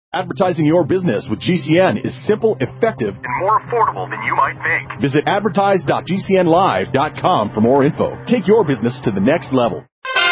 Advertising your business with GCN is simple, effective, and more affordable than you might think. Visit advertise.gcnlive.com for more info. Take your business to the next level.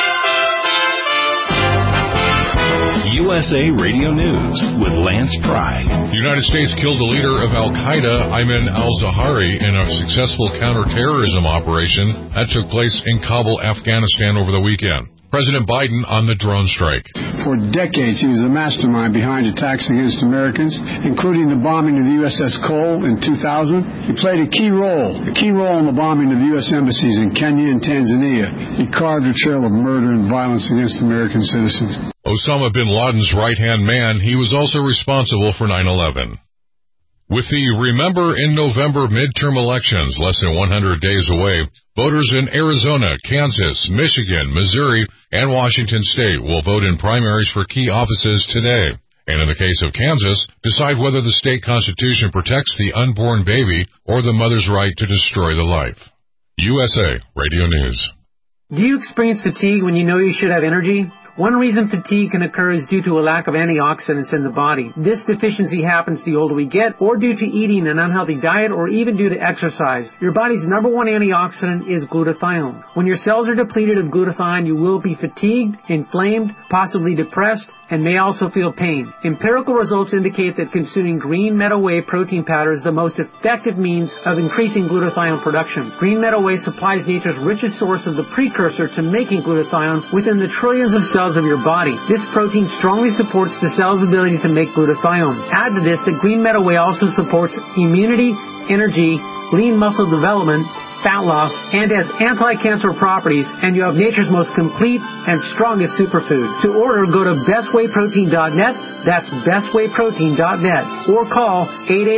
USA Radio News with Lance Pry. The United States killed the leader of al-Qaeda, Ayman al-Zawahiri, in a successful counterterrorism operation that took place in Kabul, Afghanistan over the weekend. President Biden on the drone strike. For decades, he was the mastermind behind attacks against Americans, including the bombing of the USS Cole in 2000. He played a key role in the bombing of the U.S. embassies in Kenya and Tanzania. He carved a trail of murder and violence against American citizens. Osama bin Laden's right-hand man, he was also responsible for 9/11. With the Remember in November midterm elections less than 100 days away, voters in Arizona, Kansas, Michigan, Missouri, and Washington State will vote in primaries for key offices today. And in the case of Kansas, decide whether the state constitution protects the unborn baby or the mother's right to destroy the life. USA Radio News. Do you experience fatigue when you know you should have energy? One reason fatigue can occur is due to a lack of antioxidants in the body. This deficiency happens the older we get, or due to eating an unhealthy diet, or even due to exercise. Your body's number one antioxidant is glutathione. When your cells are depleted of glutathione, you will be fatigued, inflamed, possibly depressed, and may also feel pain. Empirical results indicate that consuming green meadow whey protein powder is the most effective means of increasing glutathione production. Green meadow whey supplies nature's richest source of the precursor to making glutathione within the trillions of cells of your body. This protein strongly supports the cell's ability to make glutathione. Add to this that green meadow whey also supports immunity, energy, lean muscle development, fat loss, and has anti-cancer properties, and you have nature's most complete and strongest superfood. To order, go to bestwayprotein.net, that's bestwayprotein.net, or call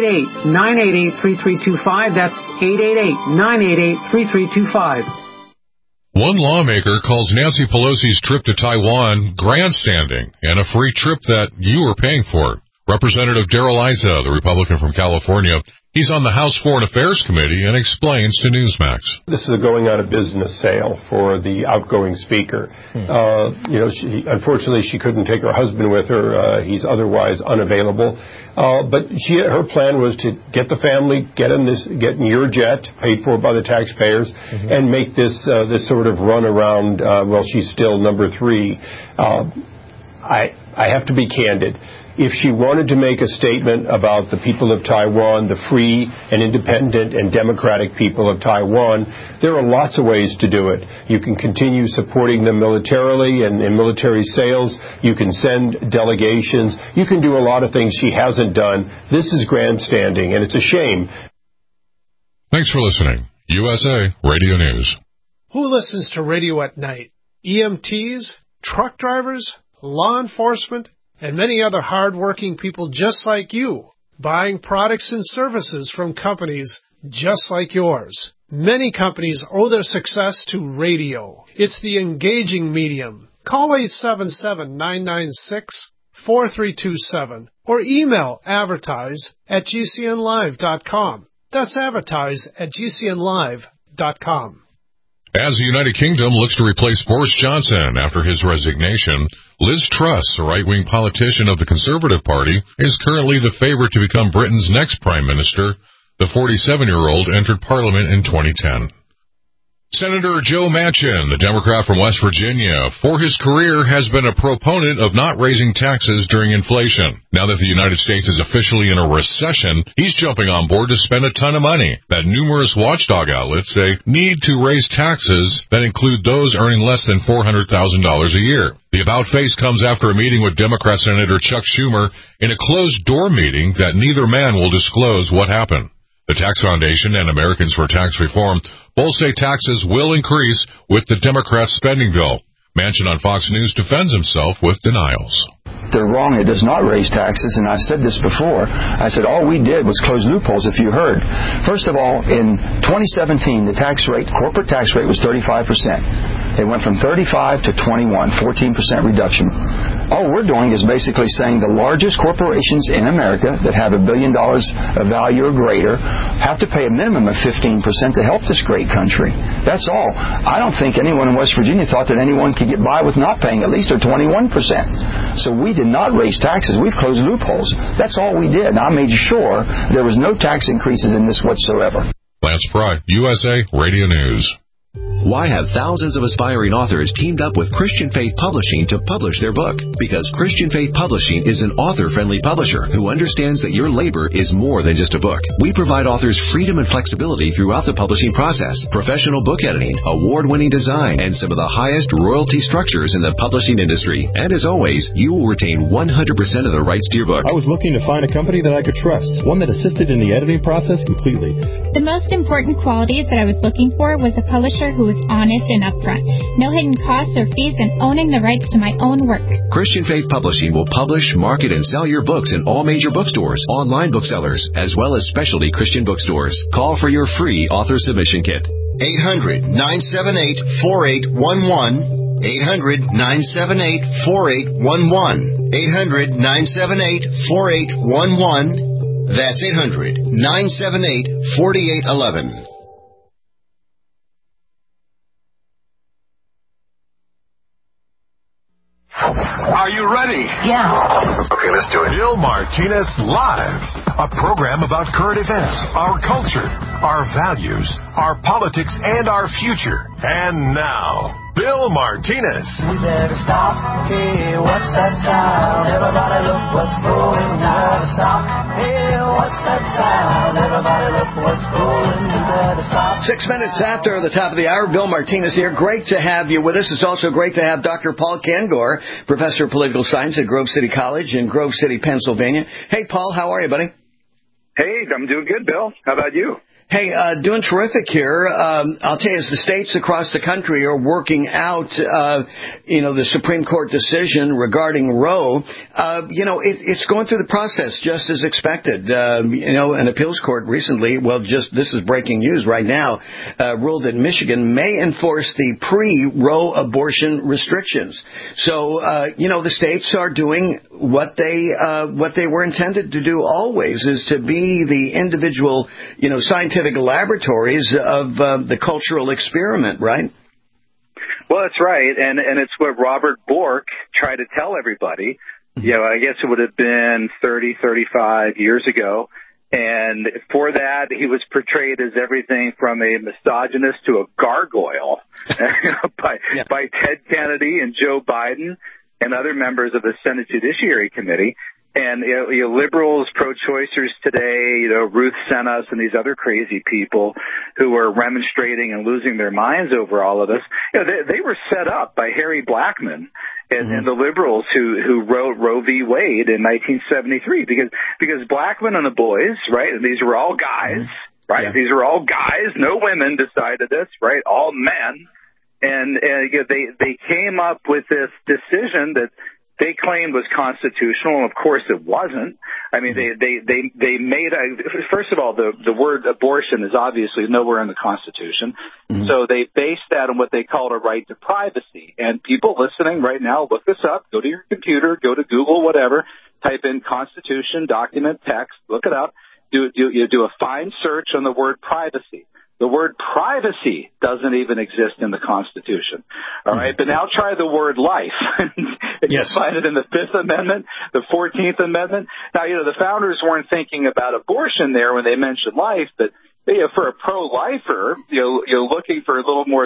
888-988-3325, that's 888-988-3325. One lawmaker calls Nancy Pelosi's trip to Taiwan grandstanding and a free trip that you are paying for. Representative Darrell Issa, the Republican from California, he's on the House Foreign Affairs Committee and explains to Newsmax. This is a going out of business sale for the outgoing speaker. Unfortunately, she couldn't take her husband with her. He's otherwise unavailable. But her plan was to get the family, get in your jet, paid for by the taxpayers, and make this sort of run around while she's still number 3. I have to be candid. If she wanted to make a statement about the people of Taiwan, the free and independent and democratic people of Taiwan, there are lots of ways to do it. You can continue supporting them militarily and in military sales. You can send delegations. You can do a lot of things she hasn't done. This is grandstanding, and it's a shame. Thanks for listening. USA Radio News. Who listens to radio at night? EMTs, truck drivers, law enforcement, and many other hard-working people just like you, buying products and services from companies just like yours. Many companies owe their success to radio. It's the engaging medium. Call 877-996-4327 or email advertise@gcnlive.com. That's advertise@gcnlive.com. As the United Kingdom looks to replace Boris Johnson after his resignation, Liz Truss, a right-wing politician of the Conservative Party, is currently the favorite to become Britain's next Prime Minister. The 47-year-old entered Parliament in 2010. Senator Joe Manchin, the Democrat from West Virginia, for his career has been a proponent of not raising taxes during inflation. Now that the United States is officially in a recession, he's jumping on board to spend a ton of money that numerous watchdog outlets say need to raise taxes that include those earning less than $400,000 a year. The about-face comes after a meeting with Democrat Senator Chuck Schumer in a closed-door meeting that neither man will disclose what happened. The Tax Foundation and Americans for Tax Reform both say taxes will increase with the Democrats' spending bill. Manchin on Fox News defends himself with denials. They're wrong. It does not raise taxes, and I've said this before. I said all we did was close loopholes, if you heard. First of all, in 2017, the corporate tax rate was 35%. It went from 35 to 21, 14% reduction. All we're doing is basically saying the largest corporations in America that have $1 billion of value or greater have to pay a minimum of 15% to help this great country. That's all. I don't think anyone in West Virginia thought that anyone could get by with not paying at least a 21%. So we did not raise taxes. We've closed loopholes. That's all we did. I made sure there was no tax increases in this whatsoever. Lance Pry, USA Radio News. Why have thousands of aspiring authors teamed up with Christian Faith Publishing to publish their book? Because Christian Faith Publishing is an author-friendly publisher who understands that your labor is more than just a book. We provide authors freedom and flexibility throughout the publishing process, professional book editing, award-winning design, and some of the highest royalty structures in the publishing industry. And as always, you will retain 100% of the rights to your book. I was looking to find a company that I could trust, one that assisted in the editing process completely. The most important qualities that I was looking for was a publisher who was honest and upfront, no hidden costs or fees, and owning the rights to my own work. Christian Faith Publishing will publish, market, and sell your books in all major bookstores, online booksellers, as well as specialty Christian bookstores. Call for your free author submission kit. 800-978-4811. 800-978-4811. 800-978-4811. That's 800-978-4811. Are you ready? Yeah. Okay, let's do it. Bill Martinez Live, a program about current events, our culture, our values, our politics, and our future. And now, Bill Martinez. We better stop. Hey, what's that sound? Everybody look what's going on. Stop. Hey, what's that sound? Everybody look what's going. We better stop. 6 minutes after the top of the hour, Bill Martinez here. Great to have you with us. It's also great to have Dr. Paul Kengor, professor of political science at Grove City College in Grove City, Pennsylvania. Hey, Paul, how are you, buddy? Hey, I'm doing good, Bill. How about you? Hey, doing terrific here. I'll tell you, as the states across the country are working out, the Supreme Court decision regarding Roe, it's going through the process just as expected. An appeals court recently, this is breaking news right now, ruled that Michigan may enforce the pre-Roe abortion restrictions. So, the states are doing what they were intended to do always, is to be the individual, scientific laboratories of the cultural experiment, right? Well, that's right, and it's what Robert Bork tried to tell everybody. I guess it would have been 30, 35 years ago, and for that he was portrayed as everything from a misogynist to a gargoyle by Ted Kennedy and Joe Biden and other members of the Senate Judiciary Committee. And liberals, pro-choicers today, Ruth Senas and these other crazy people who are remonstrating and losing their minds over all of this, they were set up by Harry Blackmun and the liberals who wrote Roe v. Wade in 1973 because Blackmun and the boys, right? And these were all guys, right? Yeah. These are all guys. No women decided this, right? All men, and they came up with this decision that they claimed was constitutional, and of course it wasn't. I mean, they made first of all, the word abortion is obviously nowhere in the Constitution. Mm-hmm. So they based that on what they called a right to privacy. And people listening right now, look this up, go to your computer, go to Google, whatever, type in Constitution, document, text, look it up, do a fine search on the word privacy. The word privacy doesn't even exist in the Constitution. All right. But now try the word life. You find it in the Fifth Amendment, the 14th Amendment. Now, the founders weren't thinking about abortion there when they mentioned life, but for a pro-lifer, you're looking for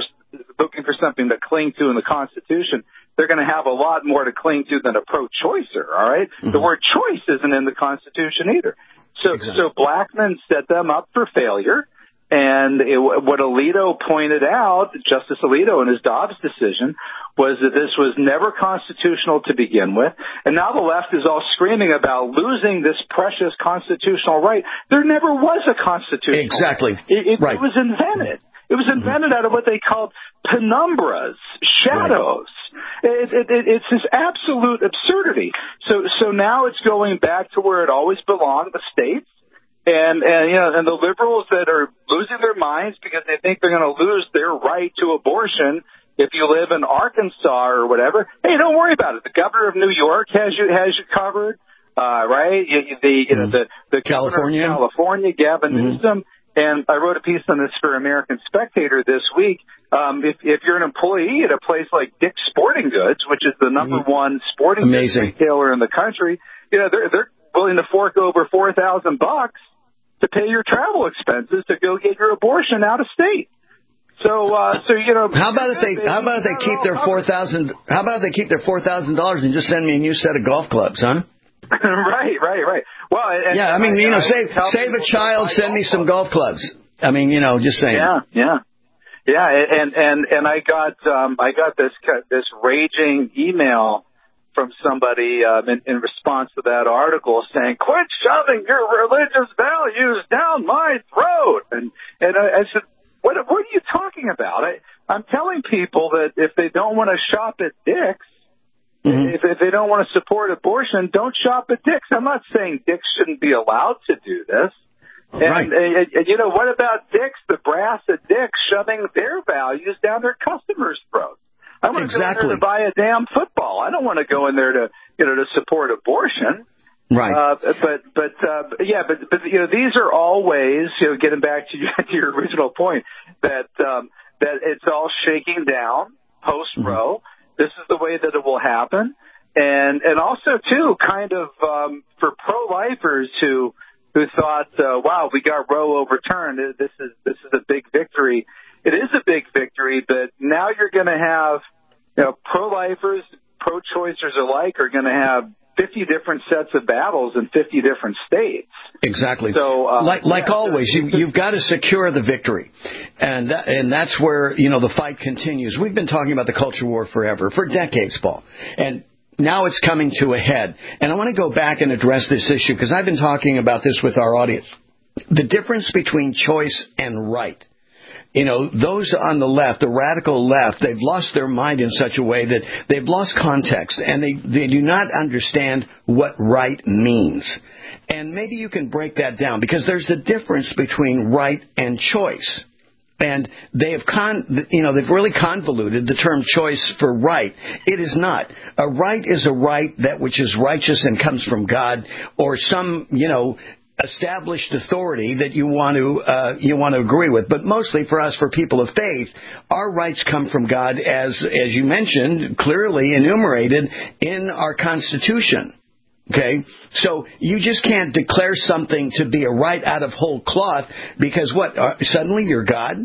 something to cling to in the Constitution. They're going to have a lot more to cling to than a pro-choicer. All right. Mm-hmm. The word choice isn't in the Constitution either. So Blackmun set them up for failure. And what Alito pointed out, Justice Alito in his Dobbs decision, was that this was never constitutional to begin with. And now the left is all screaming about losing this precious constitutional right. There never was a constitutional Exactly. right. It was invented. It was invented out of what they called penumbras, shadows. Right. It's this absolute absurdity. So now it's going back to where it always belonged, the states. And the liberals that are losing their minds because they think they're going to lose their right to abortion If you live in Arkansas or whatever, hey, don't worry about it. The governor of New York has you covered, right? The California. Governor of California, Gavin Newsom. And I wrote a piece on this for American Spectator this week. If you're an employee at a place like Dick's Sporting Goods, which is the number one sporting goods retailer in the country, they're willing to fork over $4,000 to pay your travel expenses to go get your abortion out of state. So how about if they keep their $4,000? How about if they keep their $4,000 and just send me a new set of golf clubs, huh? Right. Well, save a child, send me some golf clubs. I mean, just saying. Yeah. And I got this raging email from somebody in response to that article saying, "Quit shoving your religious values down my throat." And I said, What are you talking about? I'm telling people that if they don't want to shop at Dick's, if they don't want to support abortion, don't shop at Dick's. I'm not saying Dick's shouldn't be allowed to do this. And what about Dick's, the brass at Dick's, shoving their values down their customers' throats? I want to go in there to buy a damn football. I don't want to go in there to support abortion. Right. But these are all ways, getting back to your original point, that it's all shaking down post-Roe. This is the way that it will happen. And also, too, kind of for pro-lifers who thought, wow, we got Roe overturned, this is a big victory. It is a big victory, but now you're going to have, pro-lifers, pro-choicers alike are going to have 50 different sets of battles in 50 different states. Exactly. So, like always, you've got to secure the victory, and that's where the fight continues. We've been talking about the culture war forever, for decades, Paul, and now it's coming to a head. And I want to go back and address this issue because I've been talking about this with our audience. The difference between choice and right. Those on the left, the radical left, they've lost their mind in such a way that they've lost context and they do not understand what right means. And maybe you can break that down because there's a difference between right and choice. And they've really convoluted the term choice for right. It is not. A right is a right that which is righteous and comes from God, or some, established authority that you want to agree with. But mostly for us, for people of faith, our rights come from God, as you mentioned, clearly enumerated in our Constitution. Okay? So you just can't declare something to be a right out of whole cloth because suddenly you're God?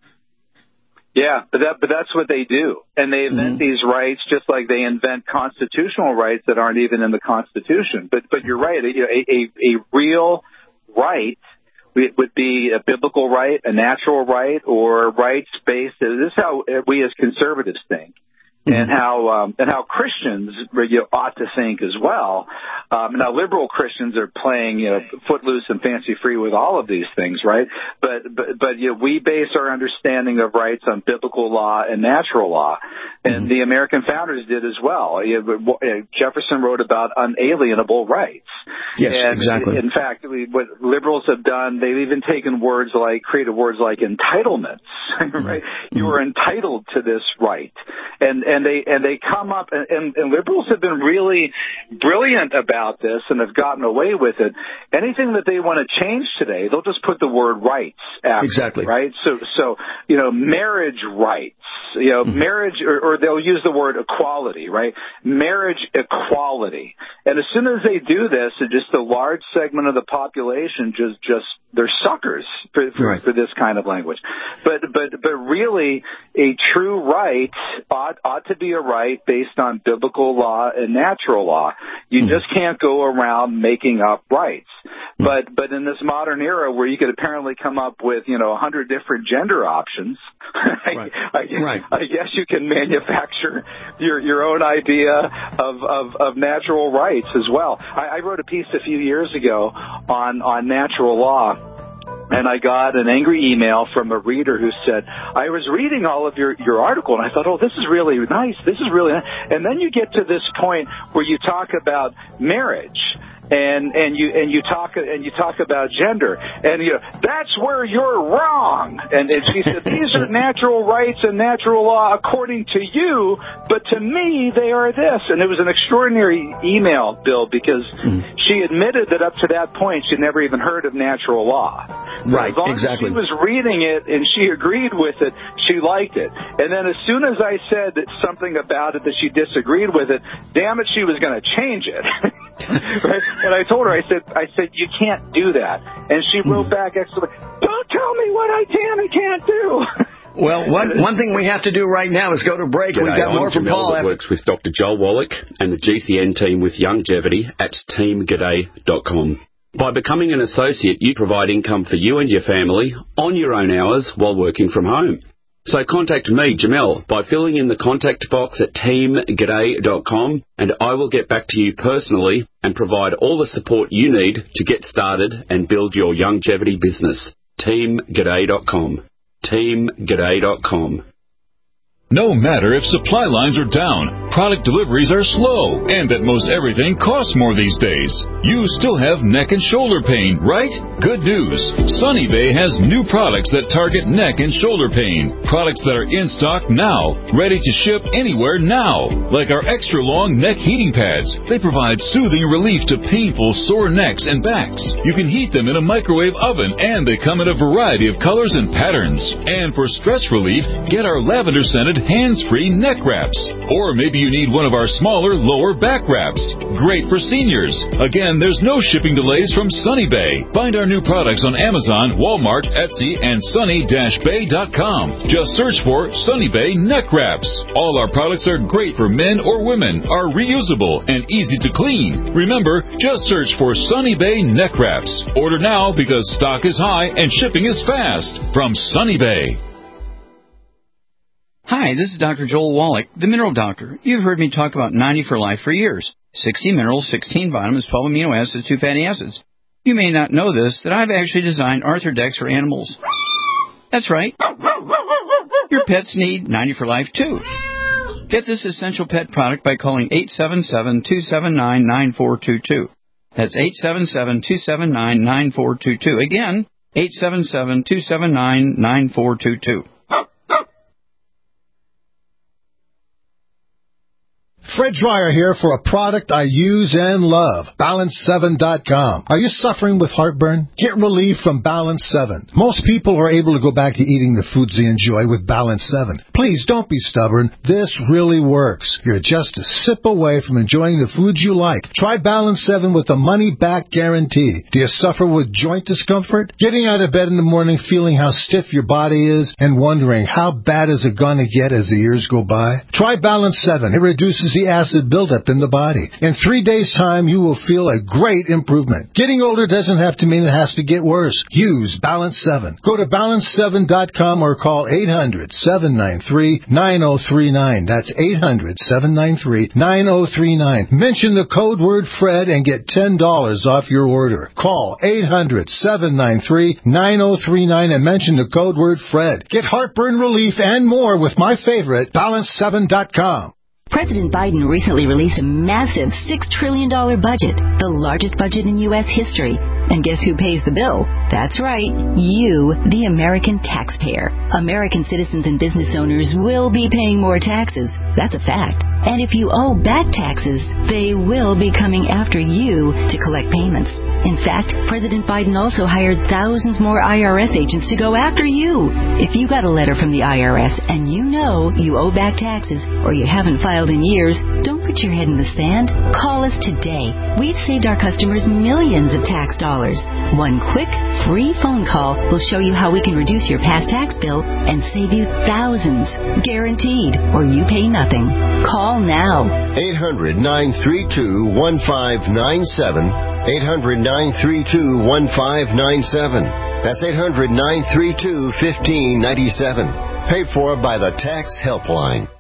Yeah, but that's what they do. And they invent these rights just like they invent constitutional rights that aren't even in the Constitution. But you're right. A real right would be a biblical right, a natural right, or rights-based. This is how we as conservatives think. And how Christians ought to think as well. Now, liberal Christians are playing footloose and fancy free with all of these things, right? But we base our understanding of rights on biblical law and natural law, and the American founders did as well. Jefferson wrote about unalienable rights. Yes, exactly. In fact, what liberals have done, they've even taken created words like entitlements, right? You are entitled to this right, and they come up, and liberals have been really brilliant about this and have gotten away with it. Anything that they want to change today, they'll just put the word rights after. Exactly. Right? So marriage rights, marriage, or they'll use the word equality, right? Marriage equality. And as soon as they do this, just a large segment of the population just they're suckers for this kind of language. But really, a true right ought to be a right based on biblical law and natural law. You just can't go around making up rights. But in this modern era where you could apparently come up with 100 different gender options, I guess you can manufacture your own idea of natural rights as well. I wrote a piece a few years ago on natural law. And I got an angry email from a reader who said, I was reading all of your article, and I thought, this is really nice. This is really nice. And then you get to this point where you talk about marriage. and you talk about gender, and that's where you're wrong. And she said, these are natural rights and natural law according to you, but to me they are this. And it was an extraordinary email, Bill, because she admitted that up to that point she'd never even heard of natural law. Right, as long exactly. as she was reading it and she agreed with it, she liked it. And then as soon as I said that something about it that she disagreed with it, damn it, she was going to change it. Right? And I told her, I said, you can't do that. And she wrote back, don't tell me what I can and can't do. Well, one thing we have to do right now is go to break. G'day, We've got more from Paul. That works with Dr. Joel Wallach and the GCN team with Longevity at teamg'day.com. By becoming an associate, you provide income for you and your family on your own hours while working from home. So contact me, Jamel, by filling in the contact box at teamg'day.com, and I will get back to you personally and provide all the support you need to get started and build your longevity business. teamg'day.com. teamg'day.com. No matter if supply lines are down, product deliveries are slow, and that most everything costs more these days, you still have neck and shoulder pain, right? Good news. Sunny Bay has new products that target neck and shoulder pain. Products that are in stock now, ready to ship anywhere now. Like our extra long neck heating pads. They provide soothing relief to painful sore necks and backs. You can heat them in a microwave oven, and they come in a variety of colors and patterns. And for stress relief, get our lavender scented hands-free neck wraps. Or maybe you need one of our smaller lower back wraps. Great for seniors. Again, there's no shipping delays from Sunny Bay. Find our new products on Amazon, Walmart, Etsy, and sunny-bay.com. Just search for Sunny Bay neck wraps. All our products are great for men or women, are reusable, and easy to clean. Remember, just search for Sunny Bay neck wraps. Order now because stock is high and shipping is fast. From Sunny Bay. Hi, this is Dr. Joel Wallach, the Mineral Doctor. You've heard me talk about 90 for Life for years. 60 minerals, 16 vitamins, 12 amino acids, 2 fatty acids. You may not know this, that I've actually designed Arthrodex for animals. That's right. Your pets need 90 for Life, too. Get this essential pet product by calling 877-279-9422. That's 877-279-9422. Again, 877-279-9422. Fred Dreyer here for a product I use and love, Balance7.com. Are you suffering with heartburn? Get relief from Balance 7. Most people are able to go back to eating the foods they enjoy with Balance 7. Please don't be stubborn. This really works. You're just a sip away from enjoying the foods you like. Try Balance 7 with a money-back guarantee. Do you suffer with joint discomfort? Getting out of bed in the morning feeling how stiff your body is and wondering how bad is it going to get as the years go by? Try Balance 7. It reduces the acid buildup in the body. In 3 days' time, you will feel a great improvement. Getting older doesn't have to mean it has to get worse. Use Balance 7. Go to Balance7.com or call 800-793-9039. That's 800-793-9039. Mention the code word Fred and get $10 off your order. Call 800-793-9039 and mention the code word Fred. Get heartburn relief and more with my favorite, Balance7.com. President Biden recently released a massive $6 trillion budget, the largest budget in U.S. history. And guess who pays the bill? That's right, you, the American taxpayer. American citizens and business owners will be paying more taxes. That's a fact. And if you owe back taxes, they will be coming after you to collect payments. In fact, President Biden also hired thousands more IRS agents to go after you. If you got a letter from the IRS and you know you owe back taxes or you haven't filed in years, don't put your head in the sand. Call us today. We've saved our customers millions of tax dollars. One quick, free phone call will show you how we can reduce your past tax bill and save you thousands. Guaranteed, or you pay nothing. Call now. 800-932-1597. 800-932-1597. That's 800-932-1597. Paid for by the Tax Helpline.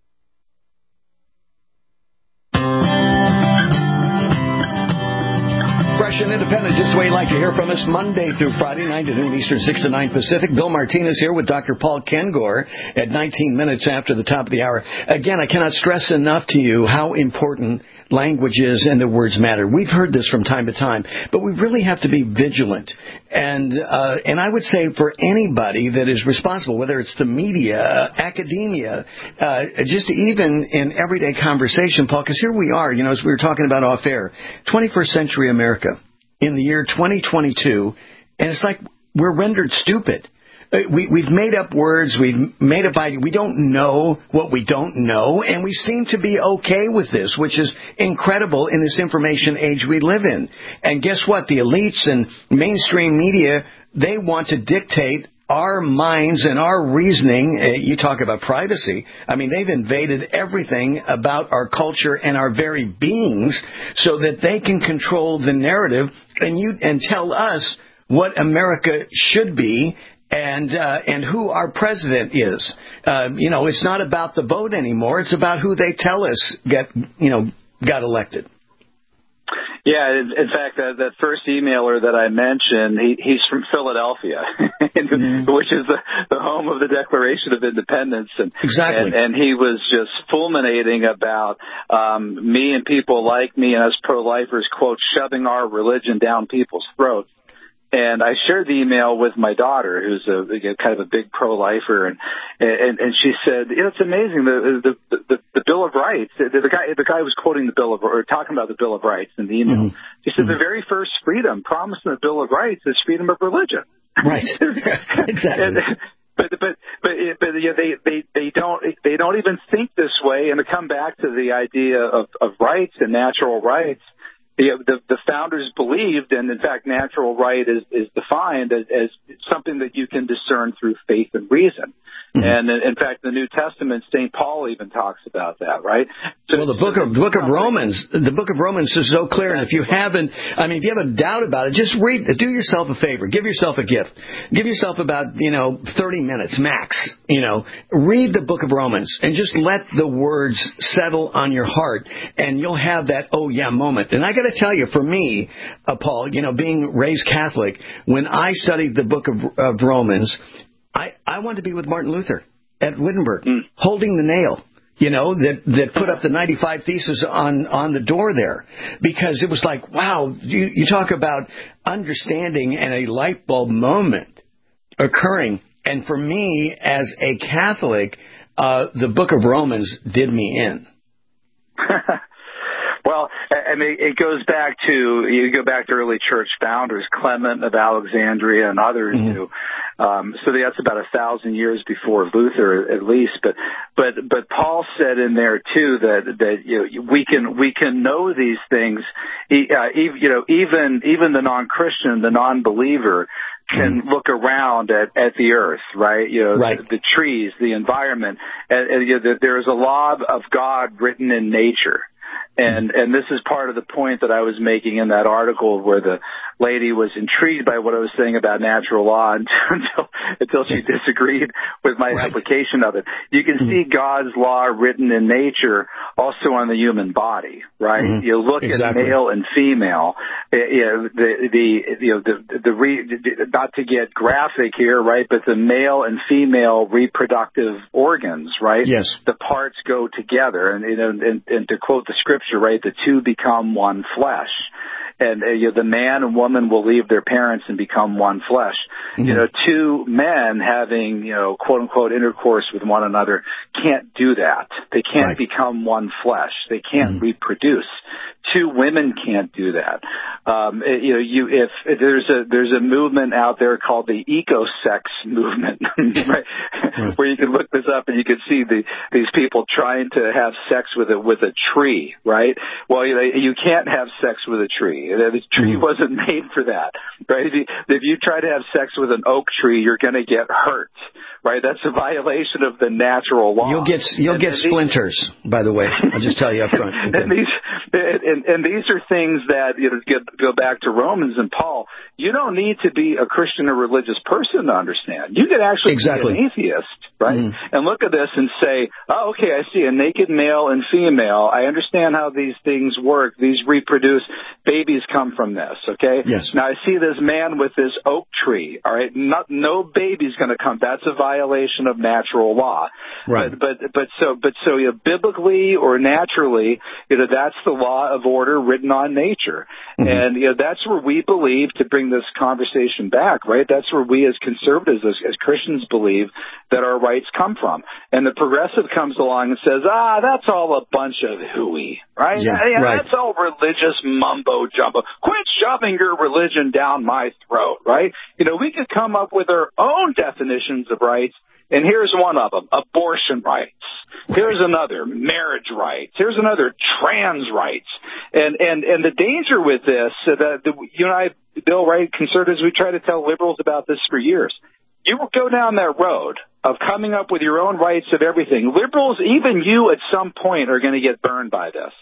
Fresh and independent, just the way you like to hear from us, Monday through Friday, 9 to noon Eastern, 6 to 9 Pacific. Bill Martinez here with Dr. Paul Kengor at 19 minutes after the top of the hour. Again, I cannot stress enough to you how important languages and the words matter. We've heard this from time to time, but we really have to be vigilant. And I would say for anybody that is responsible, whether it's the media, academia, just even in everyday conversation, Paul, because here we are, as we were talking about off air, 21st century America in the year 2022, and it's like we're rendered stupid. We've made up words. We've made up ideas. We don't know what we don't know, and we seem to be okay with this, which is incredible in this information age we live in. And guess what? The elites and mainstream media, they want to dictate our minds and our reasoning. You talk about privacy. I mean, they've invaded everything about our culture and our very beings so that they can control the narrative and tell us what America should be. And who our president is. It's not about the vote anymore. It's about who they tell us got elected. Yeah, in fact, that first emailer that I mentioned, he's from Philadelphia, which is the home of the Declaration of Independence. Exactly. And he was just fulminating about me and people like me and us pro-lifers, quote, shoving our religion down people's throats. And I shared the email with my daughter, who's kind of a big pro-lifer, and she said, it's amazing the Bill of Rights. The guy was quoting the Bill of, or talking about the Bill of Rights in the email. Mm-hmm. She said the very first freedom promised in the Bill of Rights is freedom of religion. Right. Exactly. But they don't even think this way. And to come back to the idea of rights and natural rights. The founders believed, and in fact, natural right is defined as something that you can discern through faith and reason. Mm-hmm. And in fact, the New Testament, St. Paul even talks about that, right? So, the book of Romans is so clear. And if you have a doubt about it, just read. Do yourself a favor. Give yourself a gift. Give yourself about 30 minutes max. Read the book of Romans and just let the words settle on your heart, and you'll have that oh yeah moment. And I got to tell you, for me, Paul, being raised Catholic, when I studied the book of Romans, I wanted to be with Martin Luther at Wittenberg, holding the nail, that put up the 95 Theses on the door there, because it was like, wow, you talk about understanding and a light bulb moment occurring. And for me, as a Catholic, the book of Romans did me in. Well, I mean, you go back to early church founders, Clement of Alexandria and others who, so that's about 1,000 years before Luther, at least. But Paul said in there too that we can know these things, even the non-Christian, the non-believer can look around at the earth, right? Right. The trees, the environment, and there is a law of God written in nature. And this is part of the point that I was making in that article, where the lady was intrigued by what I was saying about natural law until she disagreed with my application of it. You can see God's law written in nature also on the human body, right? Mm-hmm. You look at male and female. Not to get graphic here, right? But the male and female reproductive organs, right? Yes. The parts go together, and to quote the scripture, right? The two become one flesh. And the man and woman will leave their parents and become one flesh. Mm-hmm. Two men having, quote unquote, intercourse with one another can't do that. They can't become one flesh. They can't reproduce. Two women can't do that. If there's a movement out there called the eco-sex movement, right? Where you can look this up and you can see these people trying to have sex with a tree, right? Well, you can't have sex with a tree. The tree wasn't made for that, right? If you try to have sex with an oak tree, you're going to get hurt, right? That's a violation of the natural law. You'll get splinters, by the way. I'll just tell you up front. Okay. And these are things that go back to Romans and Paul. You don't need to be a Christian or religious person to understand. You could actually be an atheist, right? And look at this and say, oh, okay, I see a naked male and female. I understand how these things work. These reproduce. Babies come from this, okay? Yes. Now, I see this man with this oak tree, all right? No baby's going to come. That's a violation of natural law. Right. But so you know, biblically or naturally, you know, that's the law of order written on nature. And, you know, that's where we believe, to bring this conversation back, right? That's where we as conservatives, as Christians, believe that our rights come from. And the progressive comes along and says, that's all a bunch of hooey, right? Right. That's all religious mumbo jumbo. Quit shoving your religion down my throat, right? You know, we could come up with our own definitions of rights, and here's one of them: abortion rights. Here's another: marriage rights. Here's another: trans rights. And the danger with this, you and I, Bill, right, conservatives, we try to tell liberals about this for years. You will go down that road of coming up with your own rights of everything. Liberals, even you at some point, are going to get burned by this.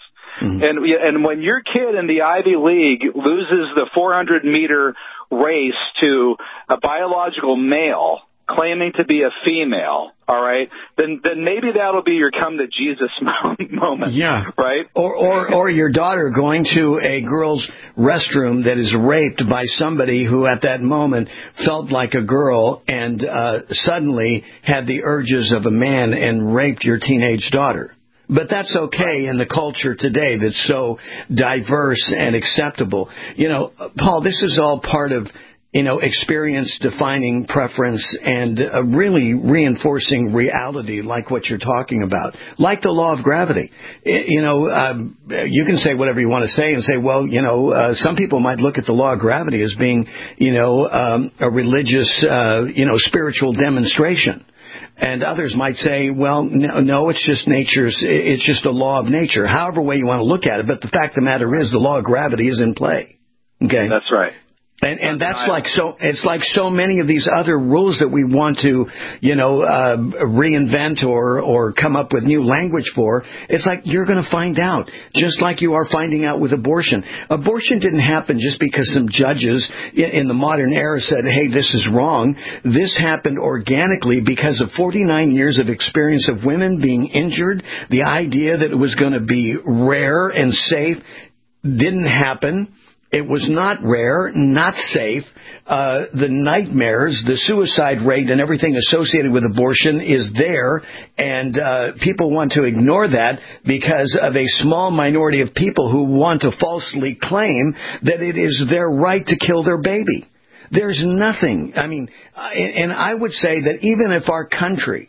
And when your kid in the Ivy League loses the 400-meter race to a biological male claiming to be a female, all right, then maybe that'll be your come to Jesus moment. Yeah. Right? Or your daughter going to a girl's restroom that is raped by somebody who at that moment felt like a girl and suddenly had the urges of a man and raped your teenage daughter. But that's okay in the culture today that's so diverse and acceptable. You know, Paul, this is all part of, you know, experience defining preference and really reinforcing reality, like what you're talking about, like the law of gravity. You know, you can say whatever you want to say and say, well, you know, some people might look at the law of gravity as being, you know, a religious, you know, spiritual demonstration. And others might say, well, no, it's just it's just a law of nature, however way you want to look at it. But the fact of the matter is the law of gravity is in play. Okay. That's right. And that's it's like so many of these other rules that we want to, you know, reinvent or come up with new language for. It's like you're going to find out, just like you are finding out with abortion. Abortion didn't happen just because some judges in the modern era said, hey, this is wrong. This happened organically because of 49 years of experience of women being injured. The idea that it was going to be rare and safe didn't happen. It was not rare, not safe. The nightmares, the suicide rate, and everything associated with abortion is there, and people want to ignore that because of a small minority of people who want to falsely claim that it is their right to kill their baby. There's nothing. I mean, and I would say that even if our country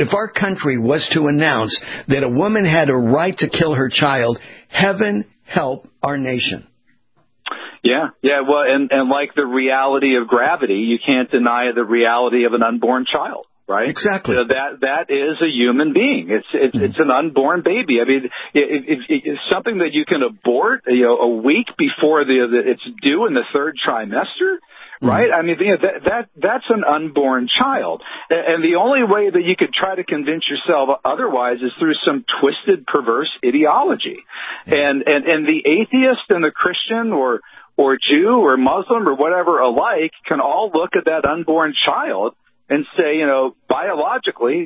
was to announce that a woman had a right to kill her child, heaven help our nation. Yeah, well, and like the reality of gravity, you can't deny the reality of an unborn child, right? Exactly. That is a human being. It's an unborn baby. I mean, it's something that you can abort, you know, a week before it's due in the third trimester. Right? I mean, you know, that's an unborn child. And the only way that you could try to convince yourself otherwise is through some twisted, perverse ideology. And the atheist and the Christian or Jew or Muslim or whatever alike can all look at that unborn child and say, you know, biologically,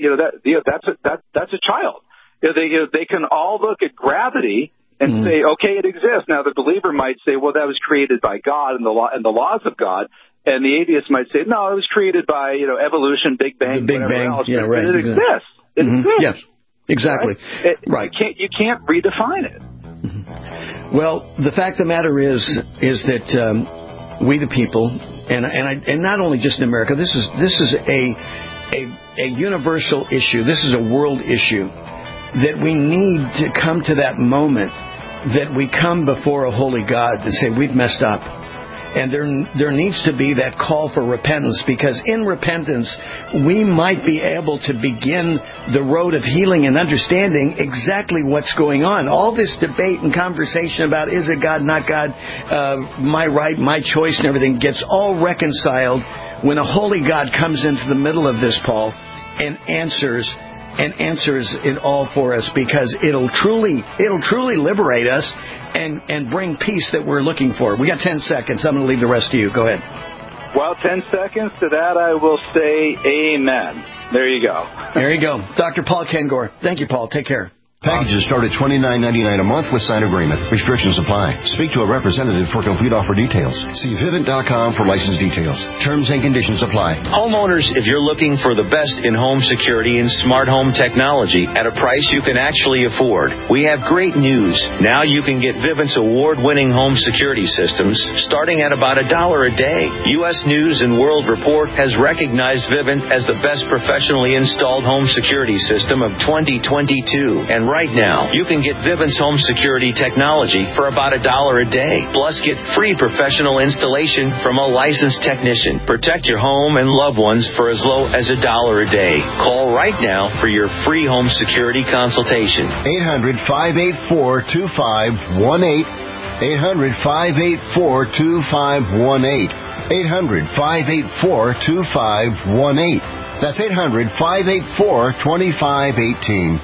that's a child. They can all look at gravity and say, okay, it exists. Now, the believer might say, well, that was created by God and the laws of God. And the atheist might say, no, it was created by, you know, evolution, Big Bang, the Big Bang. Else. Yeah, right. It exists. It exists. Yes, exactly. Right. You can't redefine it. Well, the fact of the matter is that we the people, and not only just in America, this is a universal issue. This is a world issue that we need to come to that moment that we come before a holy God and say we've messed up. And there needs to be that call for repentance, because in repentance, we might be able to begin the road of healing and understanding exactly what's going on. All this debate and conversation about is it God, not God, my right, my choice and everything gets all reconciled when a holy God comes into the middle of this, Paul, and answers it all for us, because it'll truly liberate us and bring peace that we're looking for. We got 10 seconds. I'm going to leave the rest to you. Go ahead. Well, 10 seconds to that I will say amen. There you go. There you go. Dr. Paul Kengor. Thank you, Paul. Take care. Packages start at $29.99 a month with signed agreement. Restrictions apply. Speak to a representative for complete offer details. See Vivint.com for license details. Terms and conditions apply. Homeowners, if you're looking for the best in home security and smart home technology at a price you can actually afford, we have great news. Now you can get Vivint's award-winning home security systems starting at about $1 a day. U.S. News and World Report has recognized Vivint as the best professionally installed home security system of 2022. And right now, you can get Vivint's home security technology for about $1 a day. Plus, get free professional installation from a licensed technician. Protect your home and loved ones for as low as $1 a day. Call right now for your free home security consultation. 800-584-2518. 800-584-2518. 800-584-2518. That's 800-584-2518.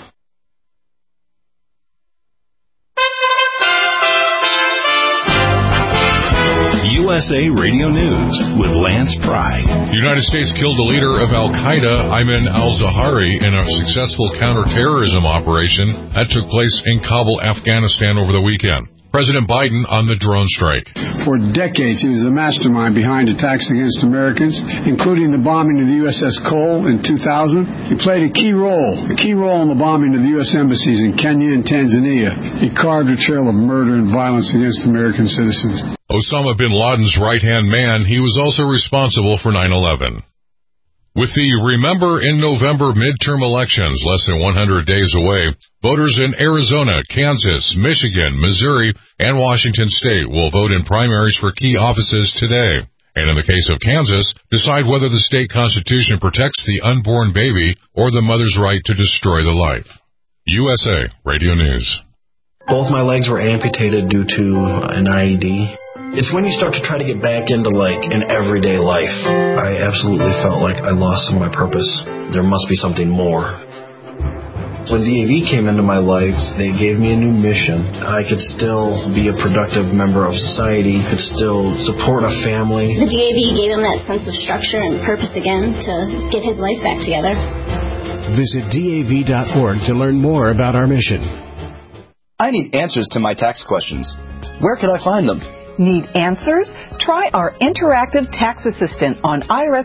USA Radio News with Lance Pry. The United States killed the leader of Al-Qaeda, Ayman al-Zawahiri, in a successful counterterrorism operation that took place in Kabul, Afghanistan over the weekend. President Biden on the drone strike. For decades, he was the mastermind behind attacks against Americans, including the bombing of the USS Cole in 2000. He played a key role in the bombing of the U.S. embassies in Kenya and Tanzania. He carved a trail of murder and violence against American citizens. Osama bin Laden's right-hand man, he was also responsible for 9/11. With the Remember in November midterm elections less than 100 days away, voters in Arizona, Kansas, Michigan, Missouri, and Washington State will vote in primaries for key offices today. And in the case of Kansas, decide whether the state constitution protects the unborn baby or the mother's right to destroy the life. USA Radio News. Both my legs were amputated due to an IED. It's when you start to try to get back into, an everyday life. I absolutely felt like I lost some of my purpose. There must be something more. When DAV came into my life, they gave me a new mission. I could still be a productive member of society, could still support a family. The DAV gave him that sense of structure and purpose again to get his life back together. Visit DAV.org to learn more about our mission. I need answers to my tax questions. Where could I find them? Need answers? Try our interactive tax assistant on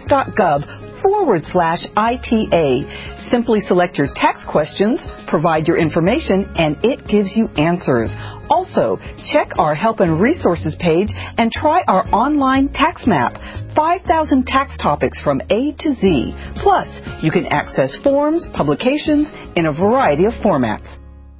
irs.gov/ITA. Simply select your tax questions, provide your information, and it gives you answers. Also, check our Help and Resources page and try our online tax map. 5,000 tax topics from A to Z. Plus, you can access forms, publications in a variety of formats.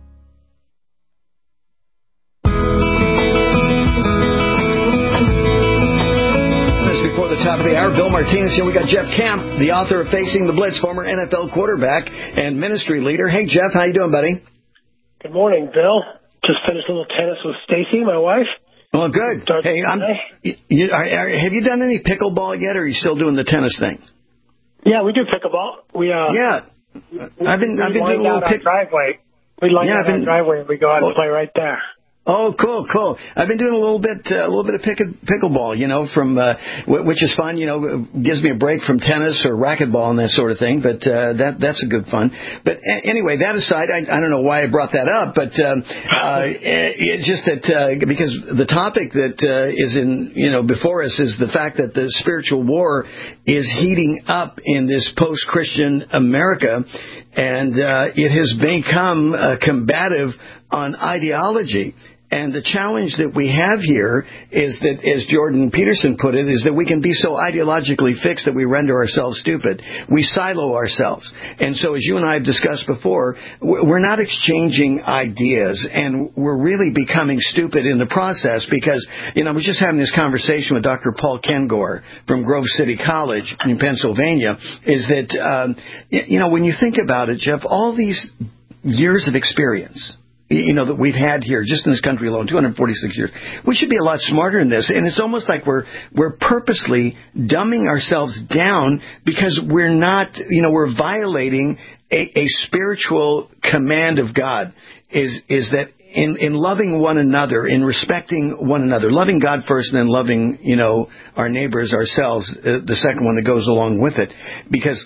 Top of the hour, Bill Martinez here. We got Jeff Camp, the author of Facing the Blitz, former NFL quarterback and ministry leader. Hey, Jeff, how you doing, buddy? Good morning, Bill. Just finished a little tennis with Stacy, my wife. Well, good. Hey, have you done any pickleball yet, or are you still doing the tennis thing? Yeah, we do pickleball. I've been doing a little driveway. We line out our driveway and we go out and play right there. Oh, cool. I've been doing a little bit of pickleball, which is fun, gives me a break from tennis or racquetball and that sort of thing, but that's a good fun. But anyway, that aside, I don't know why I brought that up, but it's just that because the topic that is before us is the fact that the spiritual war is heating up in this post-Christian America, and it has become combative on ideology. And the challenge that we have here is that, as Jordan Peterson put it, is that we can be so ideologically fixed that we render ourselves stupid. We silo ourselves. And so, as you and I have discussed before, we're not exchanging ideas, and we're really becoming stupid in the process because, I was just having this conversation with Dr. Paul Kengor from Grove City College in Pennsylvania, is that, when you think about it, Jeff, all these years of experience, that we've had here just in this country alone, 246 years. We should be a lot smarter in this. And it's almost like we're purposely dumbing ourselves down because we're not, we're violating a spiritual command of God is that in loving one another, in respecting one another, loving God first and then loving, our neighbors, ourselves, the second one that goes along with it. Because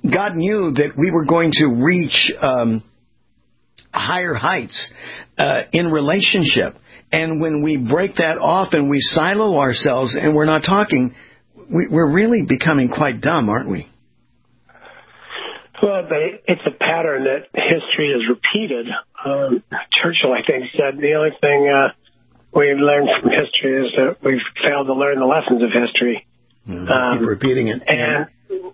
God knew that we were going to reach higher heights in relationship. And when we break that off and we silo ourselves and we're not talking, we're really becoming quite dumb, aren't we? Well, it's a pattern that history has repeated. Churchill, I think, said the only thing we've learned from history is that we've failed to learn the lessons of history. Keep repeating it. And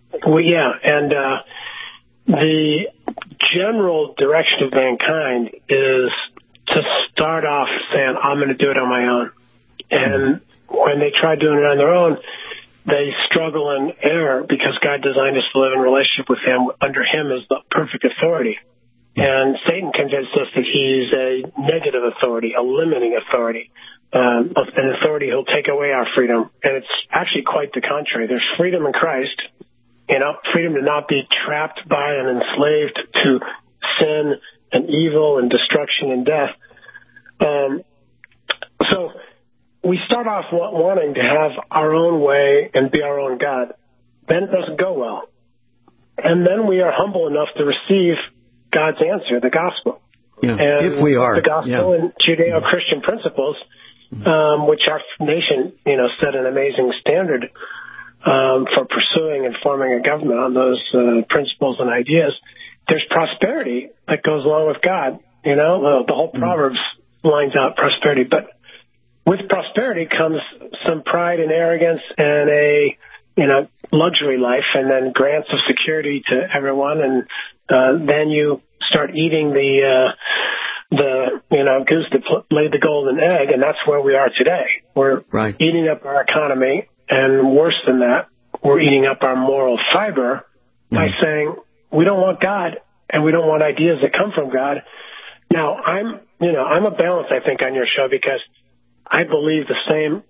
the general direction of mankind is to start off saying, I'm going to do it on my own. And when they try doing it on their own, they struggle and err because God designed us to live in relationship with Him. Under Him is the perfect authority. And Satan convinced us that he's a negative authority, a limiting authority, an authority who'll take away our freedom. And it's actually quite the contrary. There's freedom in Christ, freedom to not be trapped by and enslaved to sin and evil and destruction and death. So we start off wanting to have our own way and be our own God. Then it doesn't go well. And then we are humble enough to receive God's answer, the gospel. Yeah, and if we are. The gospel and Judeo-Christian principles, which our nation, set an amazing standard for pursuing and forming a government on those principles and ideas. There's prosperity that goes along with God. The whole Proverbs lines out prosperity. But with prosperity comes some pride and arrogance and a luxury life, and then grants of security to everyone, and then you start eating the goose that laid the golden egg, and that's where we are today. We're eating up our economy, and worse than that, we're eating up our moral fiber by saying we don't want God and we don't want ideas that come from God. Now, I'm a balance, I think, on your show because I believe the same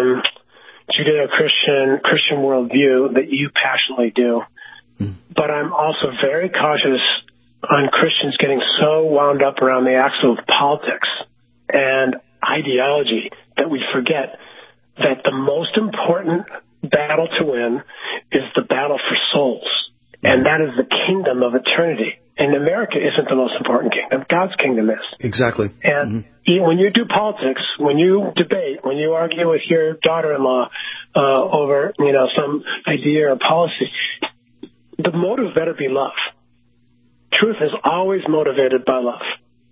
Judeo-Christian worldview that you passionately do. But I'm also very cautious on Christians getting so wound up around the axle of politics and ideology that we forget that the most important battle to win is the battle for souls. And that is the kingdom of eternity. And America isn't the most important kingdom. God's kingdom is. Exactly. And when you do politics, when you debate, when you argue with your daughter-in-law over, some idea or policy, the motive better be love. Truth is always motivated by love.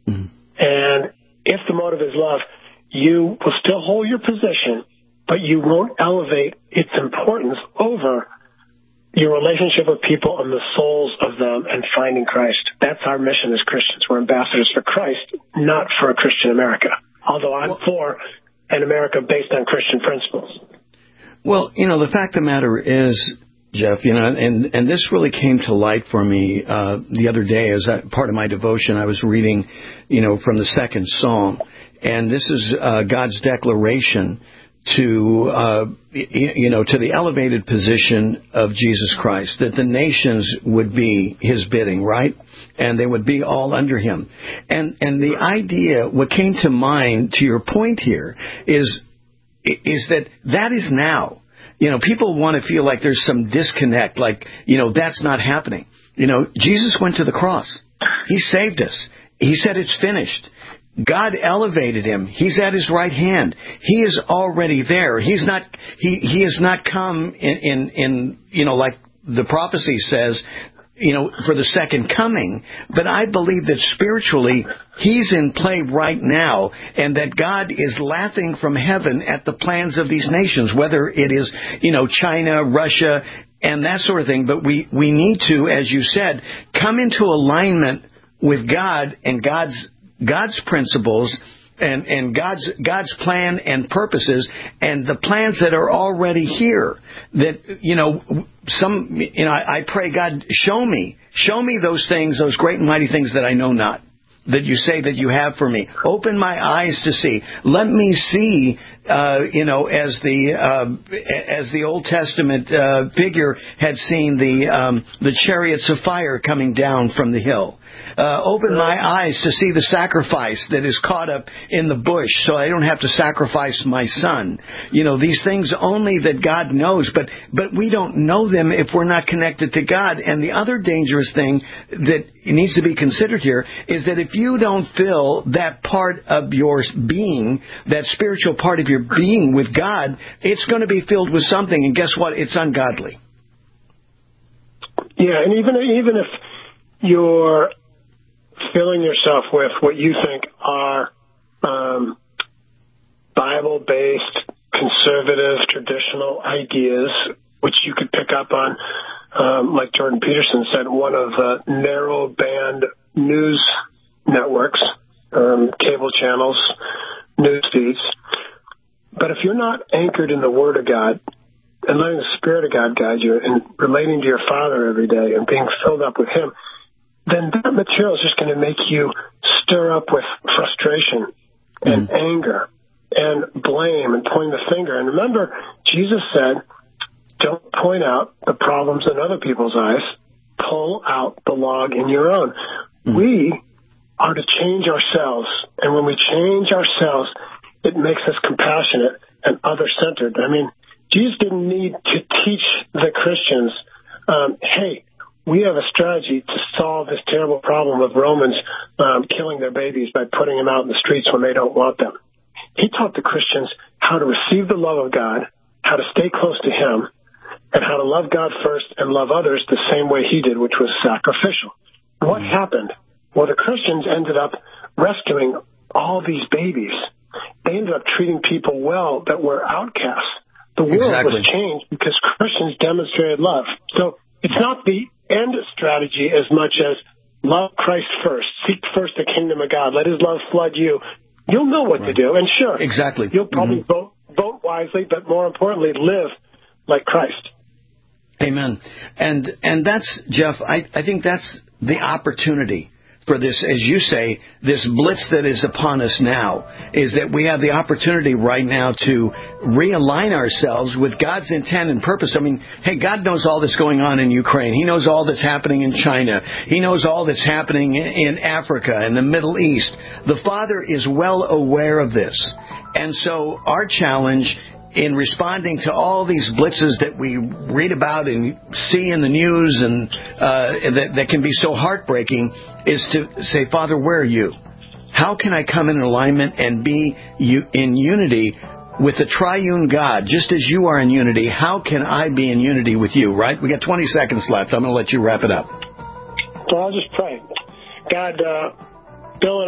And if the motive is love, you will still hold your position, but you won't elevate its importance over your relationship with people and the souls of them and finding Christ. That's our mission as Christians. We're ambassadors for Christ, not for a Christian America, although I'm for an America based on Christian principles. Well, the fact of the matter is, Jeff, and this really came to light for me the other day as part of my devotion. I was reading, from the second Psalm, and this is God's declaration to the elevated position of Jesus Christ, that the nations would be His bidding, right? And they would be all under Him. And the idea, what came to mind to your point here is that is now. People want to feel like there's some disconnect, like, that's not happening. Jesus went to the cross. He saved us. He said it's finished. God elevated Him. He's at His right hand. He is already there. He has not come in like the prophecy says, for the second coming. But I believe that spiritually He's in play right now, and that God is laughing from heaven at the plans of these nations, whether it is, China, Russia, and that sort of thing. But we need to, as you said, come into alignment with God and God's principles and God's plan and purposes, and the plans that are already here. That I pray, God, show me those things, those great and mighty things that I know not, that you say that you have for me. Open my eyes to see. Let me see as the Old Testament figure had seen the chariots of fire coming down from the hill. Open my eyes to see the sacrifice that is caught up in the bush, so I don't have to sacrifice my son. These things only that God knows, but we don't know them if we're not connected to God. And the other dangerous thing that needs to be considered here is that if you don't fill that part of your being, that spiritual part of your being with God, it's going to be filled with something, and guess what? It's ungodly. Yeah, and even if you're filling yourself with what you think are Bible-based, conservative, traditional ideas, which you could pick up on, like Jordan Peterson said, one of the narrow-band news networks, cable channels, news feeds. But if you're not anchored in the Word of God and letting the Spirit of God guide you and relating to your Father every day and being filled up with Him, then that material is just going to make you stir up with frustration and anger and blame and pointing the finger. And remember, Jesus said, don't point out the problems in other people's eyes. Pull out the log in your own. We are to change ourselves. And when we change ourselves, it makes us compassionate and other-centered. I mean, Jesus didn't need to teach the Christians, hey, we have a strategy to solve this terrible problem of Romans killing their babies by putting them out in the streets when they don't want them. He taught the Christians how to receive the love of God, how to stay close to Him, and how to love God first and love others the same way He did, which was sacrificial. What happened? Well, the Christians ended up rescuing all these babies. They ended up treating people well that were outcasts. The world was changed because Christians demonstrated love. So it's not the end strategy as much as love Christ first. Seek first the kingdom of God. Let His love flood you. You'll know what to do. And sure, you'll probably vote wisely, but more importantly, live like Christ. Amen. And that's, Jeff, I think that's the opportunity for this, as you say, this blitz that is upon us now, is that we have the opportunity right now to realign ourselves with God's intent and purpose. I mean, hey, God knows all that's going on in Ukraine. He knows all that's happening in China. He knows all that's happening in Africa and the Middle East. The Father is well aware of this. And so our challenge in responding to all these blitzes that we read about and see in the news and that can be so heartbreaking is to say, Father, where are you? How can I come in alignment and be in unity with the triune God? Just as you are in unity, how can I be in unity with you, right? We got 20 seconds left. I'm going to let you wrap it up. Well, I'll just pray. God, Bill and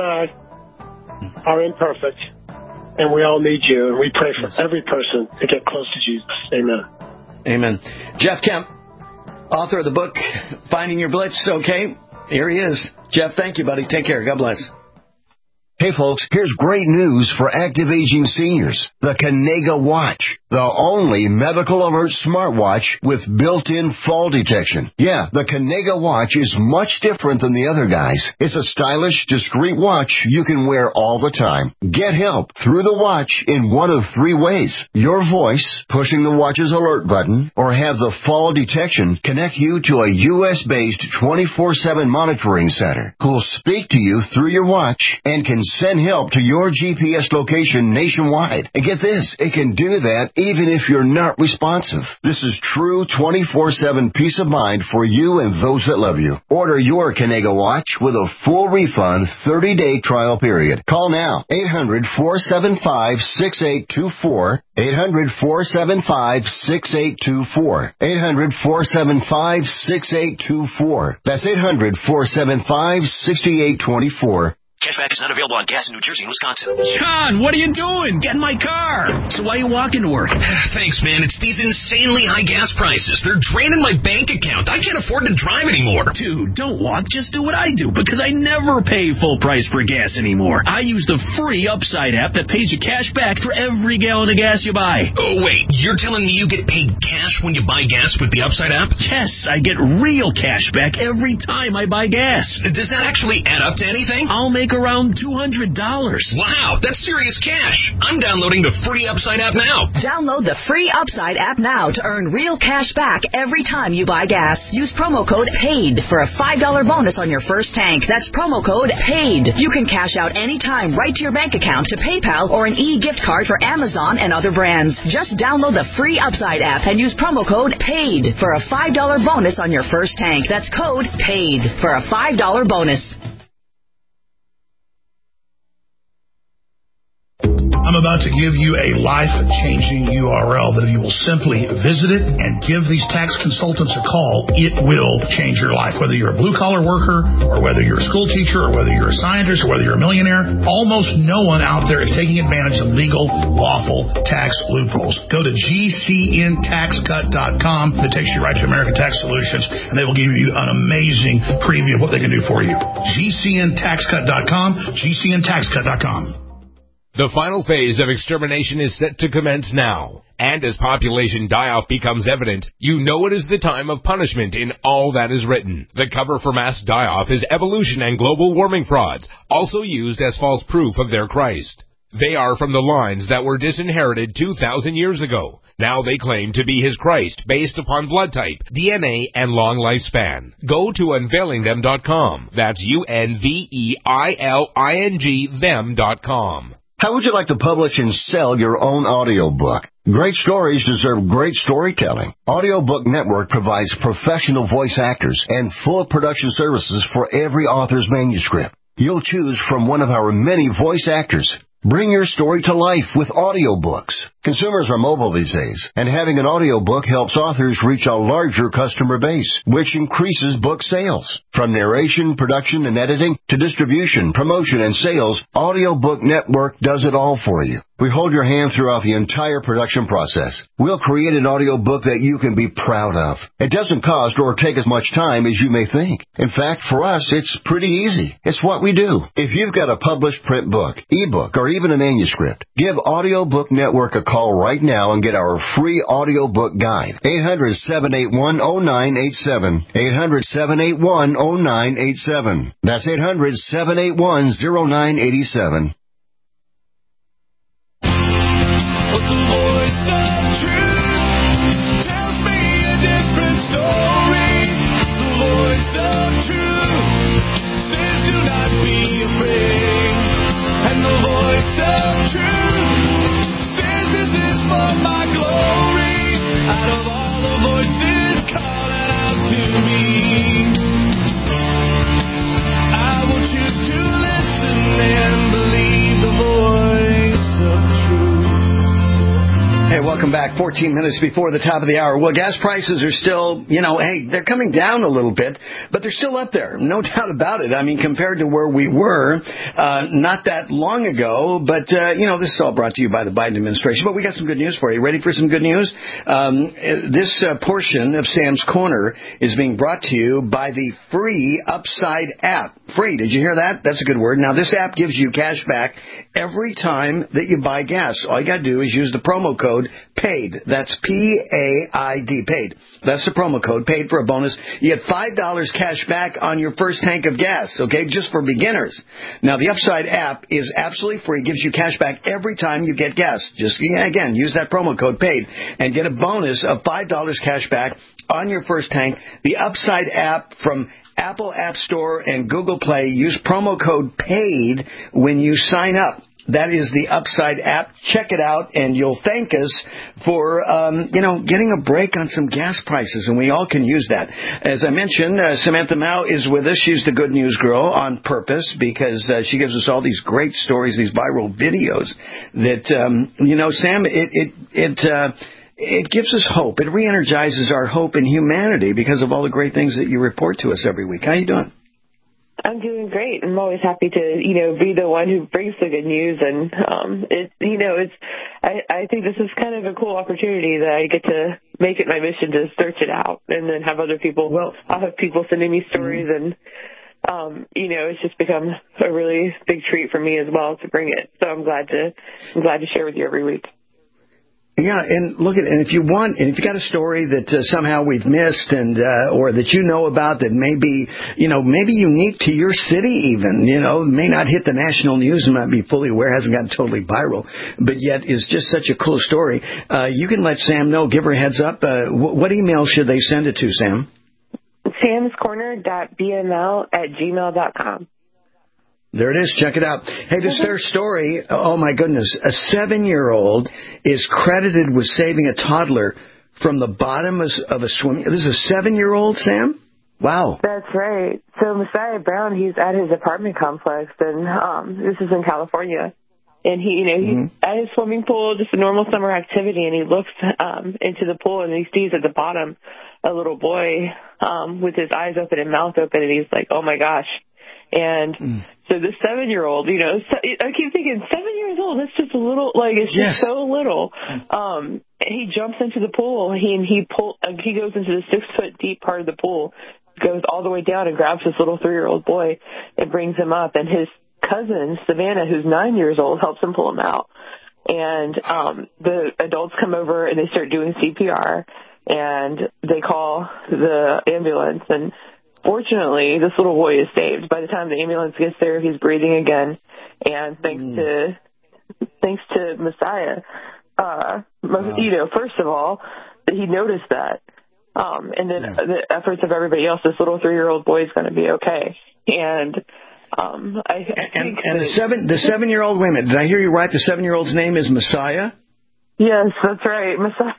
I are imperfect. And we all need you, and we pray for every person to get close to Jesus. Amen. Amen. Jeff Kemp, author of the book, Finding Your Blitz. Okay, here he is. Jeff, thank you, buddy. Take care. God bless. Hey, folks, here's great news for active aging seniors. The Kanega Watch, the only medical alert smartwatch with built-in fall detection. Yeah, the Kanega Watch is much different than the other guys. It's a stylish, discreet watch you can wear all the time. Get help through the watch in one of three ways. Your voice, pushing the watch's alert button, or have the fall detection connect you to a U.S.-based 24/7 monitoring center who'll speak to you through your watch and can send help to your GPS location nationwide. And get this, it can do that even if you're not responsive. This is true 24/7 peace of mind for you and those that love you. Order your Kanega Watch with a full refund 30-day trial period. Call now, 800-475-6824, 800-475-6824, 800-475-6824. That's 800-475-6824. Cashback is not available on gas in New Jersey and Wisconsin. John, what are you doing? Get in my car. So why are you walking to work? Thanks, man. It's these insanely high gas prices. They're draining my bank account. I can't afford to drive anymore. Dude, don't walk. Just do what I do, because I never pay full price for gas anymore. I use the free Upside app that pays you cash back for every gallon of gas you buy. Oh, wait. You're telling me you get paid cash when you buy gas with the Upside app? Yes, I get real cash back every time I buy gas. Does that actually add up to anything? I'll make around $200. Wow, that's serious cash. I'm downloading the free Upside app now. Download the free Upside app now to earn real cash back every time you buy gas. Use promo code PAID for a $5 bonus on your first tank. That's promo code PAID. You can cash out anytime right to your bank account, to PayPal, or an e-gift card for Amazon and other brands. Just download the free Upside app and use promo code PAID for a $5 bonus on your first tank. That's code PAID for a $5 bonus. I'm about to give you a life-changing URL that if you will simply visit it and give these tax consultants a call, it will change your life. Whether you're a blue-collar worker or whether you're a school teacher or whether you're a scientist or whether you're a millionaire, almost no one out there is taking advantage of legal, lawful tax loopholes. Go to GCNTaxCut.com. It takes you right to American Tax Solutions, and they will give you an amazing preview of what they can do for you. GCNTaxCut.com, GCNTaxCut.com. The final phase of extermination is set to commence now. And as population die-off becomes evident, you know it is the time of punishment in all that is written. The cover for mass die-off is evolution and global warming frauds, also used as false proof of their Christ. They are from the lines that were disinherited 2,000 years ago. Now they claim to be his Christ based upon blood type, DNA, and long lifespan. Go to unveilingthem.com. That's UNVEILING them.com. How would you like to publish and sell your own audiobook? Great stories deserve great storytelling. Audiobook Network provides professional voice actors and full production services for every author's manuscript. You'll choose from one of our many voice actors. Bring your story to life with audiobooks. Consumers are mobile these days, and having an audiobook helps authors reach a larger customer base, which increases book sales. From narration, production, and editing to distribution, promotion, and sales, Audiobook Network does it all for you. We hold your hand throughout the entire production process. We'll create an audiobook that you can be proud of. It doesn't cost or take as much time as you may think. In fact, for us, it's pretty easy. It's what we do. If you've got a published print book, ebook, or even a manuscript, give Audiobook Network a call right now and get our free audiobook guide. 800-781-0987. 800-781-0987. That's 800-781-0987. But the voice of truth tells me a different story. The voice of truth says do not be afraid. And the voice of truth says this is for my glory. Out of all the voices calling out to me, I will choose to listen and believe the voice of truth. Hey, welcome back. 14 minutes before the top of the hour. Well, gas prices are still, hey, they're coming down a little bit, but they're still up there. No doubt about it. I mean, compared to where we were not that long ago. But, this is all brought to you by the Biden administration. But we got some good news for you. Ready for some good news? This portion of Sam's Corner is being brought to you by the free Upside app. Free. Did you hear that? That's a good word. Now, this app gives you cash back every time that you buy gas. All you got to do is use the promo code PAID. That's P-A-I-D, PAID. That's the promo code, PAID, for a bonus. You get $5 cash back on your first tank of gas, okay, just for beginners. Now, the Upside app is absolutely free. Gives you cash back every time you get gas. Just, again, use that promo code, PAID, and get a bonus of $5 cash back on your first tank. The Upside app from Apple App Store and Google Play. Use promo code PAID when you sign up. That is the Upside app. Check it out, and you'll thank us for, getting a break on some gas prices, and we all can use that. As I mentioned, Samantha Mao is with us. She's the Good News Girl on purpose because she gives us all these great stories, these viral videos that, Sam, it gives us hope. It re-energizes our hope in humanity because of all the great things that you report to us every week. How you doing? I'm doing great. I'm always happy to, be the one who brings the good news. And, I think this is kind of a cool opportunity that I get to make it my mission to search it out and then have other people, I'll have people sending me stories and, it's just become a really big treat for me as well to bring it. So I'm glad to share with you every week. Yeah, and look at, and if you got a story that somehow we've missed, and or that you know about that may be, maybe unique to your city, even, may not hit the national news and not be fully aware, hasn't gotten totally viral, but yet is just such a cool story. You can let Sam know. Give her a heads up. What email should they send it to, Sam? samscorner.bml@gmail.com. There it is. Check it out. Hey, this their story. Oh, my goodness. A 7-year-old is credited with saving a toddler from the bottom of a swimming. This is a 7-year-old, Sam? Wow. That's right. So Messiah Brown, he's at his apartment complex, and this is in California. And he's at his swimming pool, just a normal summer activity, and he looks into the pool, and he sees at the bottom a little boy with his eyes open and mouth open, and he's like, oh, my gosh. And so this 7-year-old, I keep thinking, 7 years old, that's just a little, just so little. He jumps into the pool, he goes into the 6-foot deep part of the pool, goes all the way down and grabs this little 3-year-old boy and brings him up. And his cousin, Savannah, who's 9 years old, helps him pull him out. And the adults come over and they start doing CPR, and they call the ambulance. And fortunately, this little boy is saved. By the time the ambulance gets there, he's breathing again. And thanks to Messiah, first of all, that he noticed that. And then the efforts of everybody else, this little 3-year-old boy is going to be okay. And I think the 7-year-old, wait a minute, did I hear you right? The 7-year-old's name is Messiah? Yes, that's right. Messiah.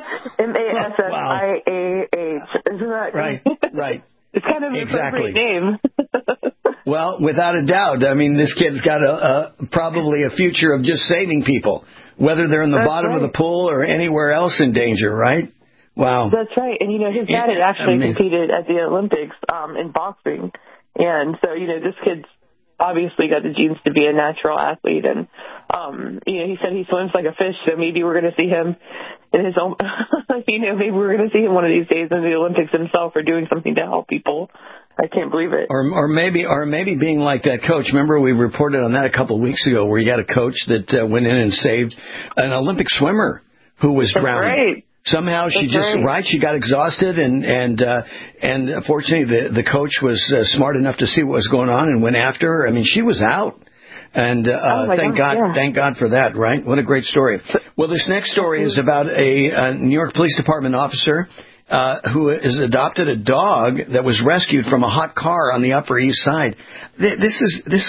Massiah. Isn't that right? Right. It's kind of an appropriate name. Well, without a doubt. I mean, this kid's got probably a future of just saving people, whether they're in the bottom of the pool or anywhere else in danger, right? Wow. That's right. And, his dad had actually competed at the Olympics in boxing. And so, this kid's obviously got the genes to be a natural athlete. And, he said he swims like a fish, so maybe we're going to see him in his own, maybe we're going to see him one of these days in the Olympics himself or doing something to help people. I can't believe it. Or maybe being like that coach. Remember, we reported on that a couple of weeks ago where you had a coach that went in and saved an Olympic swimmer who was drowning. Right. Somehow she she got exhausted, and fortunately the coach was smart enough to see what was going on and went after her. I mean, she was out. And thank God for that, right? What a great story. Well, this next story is about a New York Police Department officer who has adopted a dog that was rescued from a hot car on the Upper East Side. This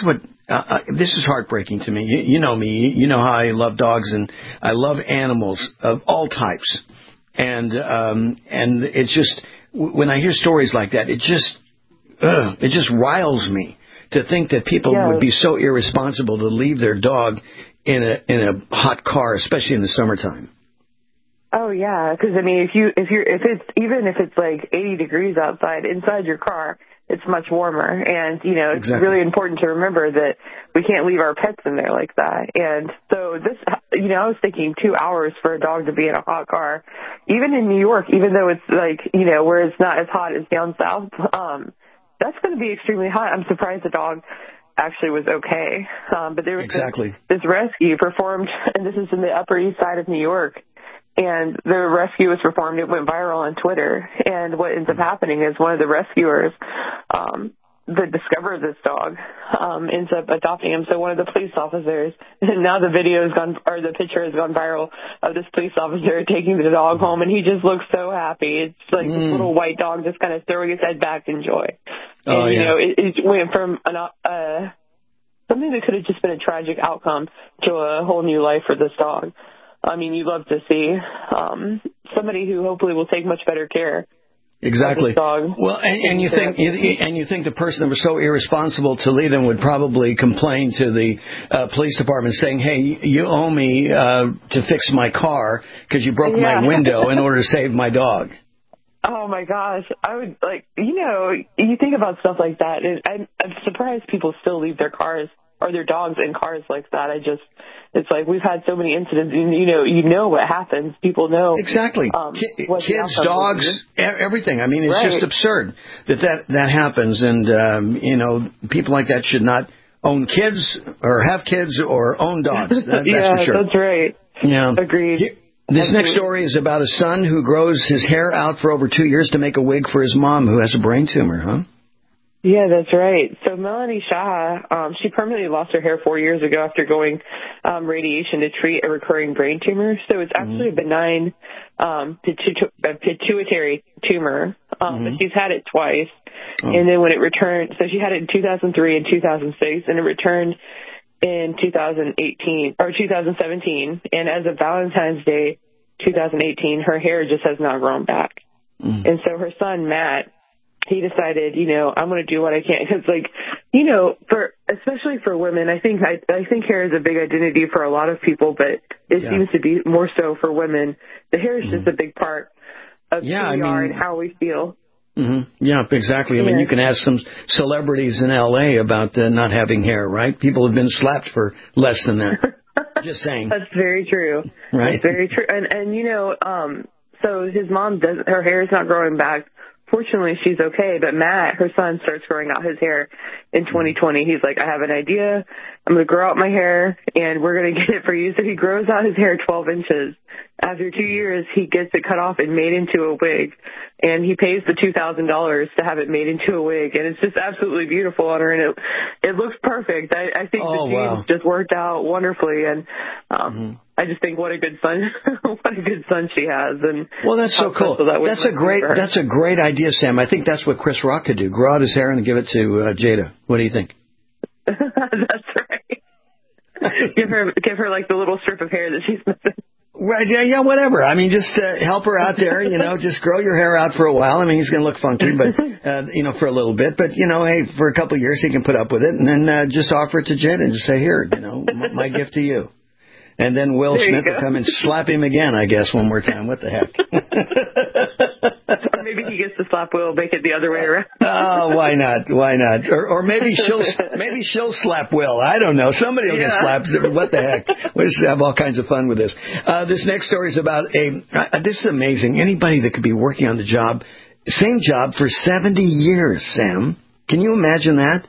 is heartbreaking to me. You know me. You know how I love dogs, and I love animals of all types. And it's just, when I hear stories like that, it just riles me to think that people would be so irresponsible to leave their dog in a hot car, especially in the summertime. Oh yeah, because I mean, if it's like 80 degrees outside, inside your car, it's much warmer, and it's really important to remember that we can't leave our pets in there like that. And so this, I was thinking 2 hours for a dog to be in a hot car, even in New York, even though it's like where it's not as hot as down south. That's going to be extremely hot. I'm surprised the dog actually was okay. But there was this rescue performed, and this is in the Upper East Side of New York. And the rescue was performed. It went viral on Twitter. And what ends up happening is one of the rescuers that discovered this dog ends up adopting him. So one of the police officers, and now the picture has gone viral of this police officer taking the dog home, and he just looks so happy. It's like this little white dog just kind of throwing his head back in joy. It went from something that could have just been a tragic outcome to a whole new life for this dog. I mean, you'd love to see somebody who hopefully will take much better care. Exactly. Well, and you think the person that was so irresponsible to lead them would probably complain to the police department, saying, "Hey, you owe me to fix my car because you broke my window in order to save my dog." Oh my gosh, I would you think about stuff like that, and I'm surprised people still leave their cars or their dogs in cars like that. It's like we've had so many incidents, and you know what happens. People know exactly. Kids, dogs, everything. I mean, it's just absurd that happens, and people like that should not own kids or have kids or own dogs. That's for sure. That's right. Yeah, agreed. This next story is about a son who grows his hair out for over 2 years to make a wig for his mom who has a brain tumor, huh? Yeah, that's right. So Melanie Shah, she permanently lost her hair 4 years ago after going radiation to treat a recurring brain tumor. So it's actually a benign pituitary tumor, but she's had it twice. And then when it returned, so she had it in 2003 and 2006, and it returned in 2017. And as of Valentine's Day 2018, her hair just has not grown back. And so her son, Matt, he decided, I'm going to do what I can. Because, especially for women, I think hair is a big identity for a lot of people, but it seems to be more so for women. The hair is just a big part of who we are and how we feel. Yeah, exactly. I mean, you can ask some celebrities in L.A. about not having hair, right? People have been slapped for less than that. Just saying. That's very true. Right. That's very true. And so his mom her hair is not growing back. Fortunately, she's okay, but Matt, her son, starts growing out his hair in 2020. He's like, I have an idea. I'm going to grow out my hair, and we're going to get it for you. So he grows out his hair 12 inches. After 2 years, he gets it cut off and made into a wig, and he pays the $2,000 to have it made into a wig, and it's just absolutely beautiful on her, and it looks perfect. I think the genes just worked out wonderfully, and I just think what a good son, she has. And well, that's so cool. That's a great idea, Sam. I think that's what Chris Rock could do: grow out his hair and give it to Jada. What do you think? That's right. give her like the little strip of hair that she's missing. Right, yeah, whatever. I mean, just help her out there, just grow your hair out for a while. I mean, he's going to look funky, but, for a little bit. But, hey, for a couple of years, he can put up with it. And then just offer it to Jen and just say, here, my gift to you. And then Will Smith will come and slap him again, I guess, one more time. What the heck? Or maybe he gets to slap Will, make it the other way around. Oh, why not? Why not? Or maybe she'll slap Will. I don't know. Somebody will get slapped. What the heck? We'll just have all kinds of fun with this. This next story is about this is amazing. Anybody that could be working on the job, same job for 70 years, Sam. Can you imagine that?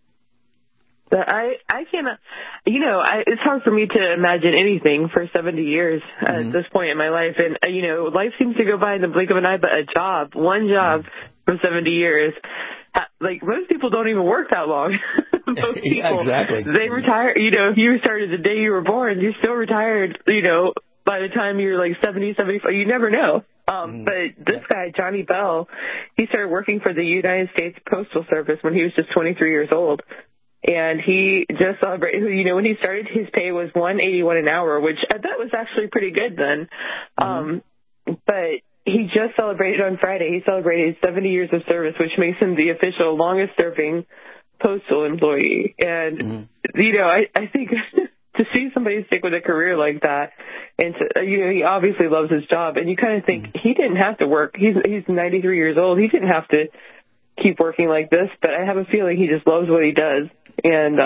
I cannot, it's hard for me to imagine anything for 70 years at this point in my life. And, life seems to go by in the blink of an eye, but one job for 70 years, like most people don't even work that long. Most people, exactly. They retire, if you started the day you were born, you're still retired, by the time you're like 70, 75, you never know. But this guy, Johnny Bell, he started working for the United States Postal Service when he was just 23 years old. And he just celebrated, when he started, his pay was $181 an hour, which I bet was actually pretty good then. But he just celebrated on Friday. He celebrated 70 years of service, which makes him the official longest serving postal employee. And, I think to see somebody stick with a career like that, and he obviously loves his job, and you kind of think he didn't have to work. He's 93 years old. He didn't have to keep working like this, but I have a feeling he just loves what he does. And,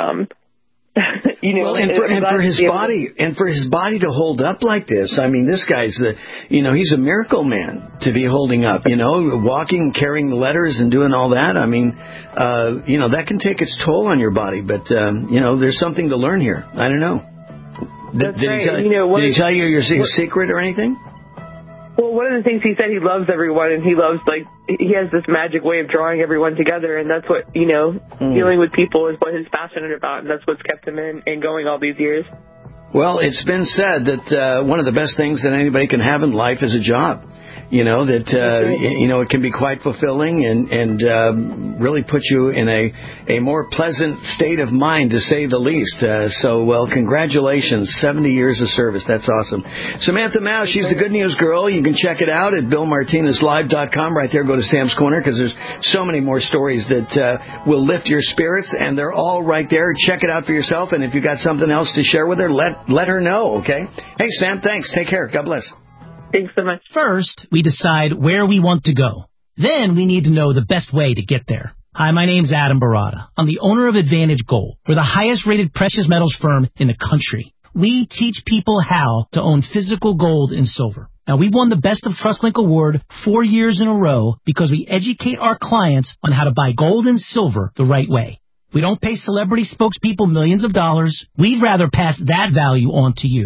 for his body to hold up like this, I mean, this guy's he's a miracle man to be holding up, walking, carrying the letters and doing all that. I mean, that can take its toll on your body, but, there's something to learn here. I don't know. Did he tell you your secret or anything? Well, one of the things he said, he loves everyone, and he has this magic way of drawing everyone together, and that's what, dealing with people is what he's passionate about, and that's what's kept him in going all these years. Well, it's been said that one of the best things that anybody can have in life is a job. It can be quite fulfilling and really put you in a more pleasant state of mind, to say the least. Congratulations, 70 years of service. That's awesome. Samantha Mao, she's the Good News Girl. You can check it out at BillMartinezLive.com. Right there, go to Sam's Corner, because there's so many more stories that will lift your spirits, and they're all right there. Check it out for yourself, and if you got something else to share with her, let her know, okay? Hey, Sam, thanks. Take care. God bless. Thanks so much. First, we decide where we want to go. Then we need to know the best way to get there. Hi, my name's Adam Barada. I'm the owner of Advantage Gold. We're the highest rated precious metals firm in the country. We teach people how to own physical gold and silver. Now, we've won the Best of TrustLink Award 4 years in a row because we educate our clients on how to buy gold and silver the right way. We don't pay celebrity spokespeople millions of dollars. We'd rather pass that value on to you.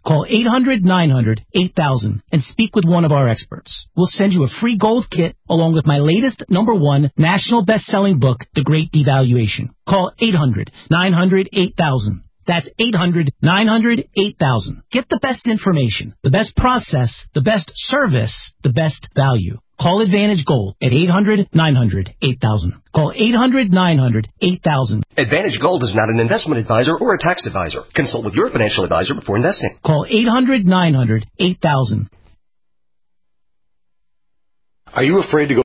Call 800-900-8000 and speak with one of our experts. We'll send you a free gold kit along with my latest #1 national best-selling book, The Great Devaluation. Call 800-900-8000. That's 800-900-8000. Get the best information, the best process, the best service, the best value. Call Advantage Gold at 800-900-8000. Call 800-900-8000. Advantage Gold is not an investment advisor or a tax advisor. Consult with your financial advisor before investing. Call 800-900-8000. Are you afraid to go